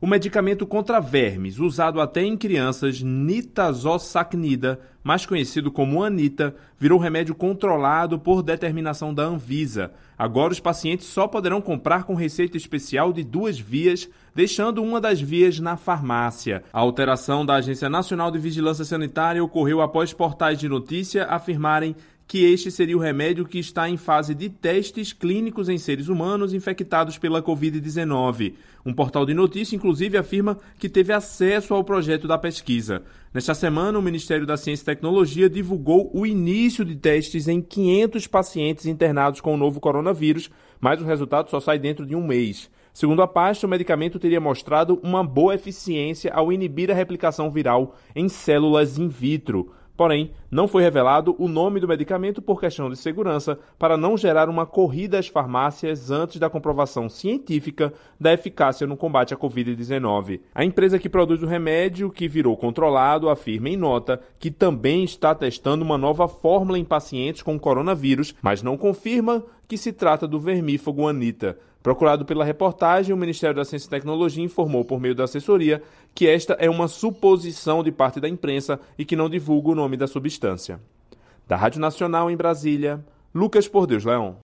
O medicamento contra vermes, usado até em crianças, nitazoxanida, mais conhecido como Anita, virou remédio controlado por determinação da Anvisa. Agora os pacientes só poderão comprar com receita especial de 2 vias, deixando uma das vias na farmácia. A alteração da Agência Nacional de Vigilância Sanitária ocorreu após portais de notícia afirmarem que este seria o remédio que está em fase de testes clínicos em seres humanos infectados pela Covid-19. Um portal de notícia, inclusive, afirma que teve acesso ao projeto da pesquisa. Nesta semana, o Ministério da Ciência e Tecnologia divulgou o início de testes em 500 pacientes internados com o novo coronavírus, mas o resultado só sai dentro de um mês. Segundo a pasta, o medicamento teria mostrado uma boa eficiência ao inibir a replicação viral em células in vitro. Porém, não foi revelado o nome do medicamento por questão de segurança, para não gerar uma corrida às farmácias antes da comprovação científica da eficácia no combate à Covid-19. A empresa que produz o remédio, que virou controlado, afirma em nota que também está testando uma nova fórmula em pacientes com coronavírus, mas não confirma que se trata do vermífugo Anita. Procurado pela reportagem, o Ministério da Ciência e Tecnologia informou por meio da assessoria que esta é uma suposição de parte da imprensa e que não divulga o nome da substância. Da Rádio Nacional em Brasília, Lucas Por Deus Leão.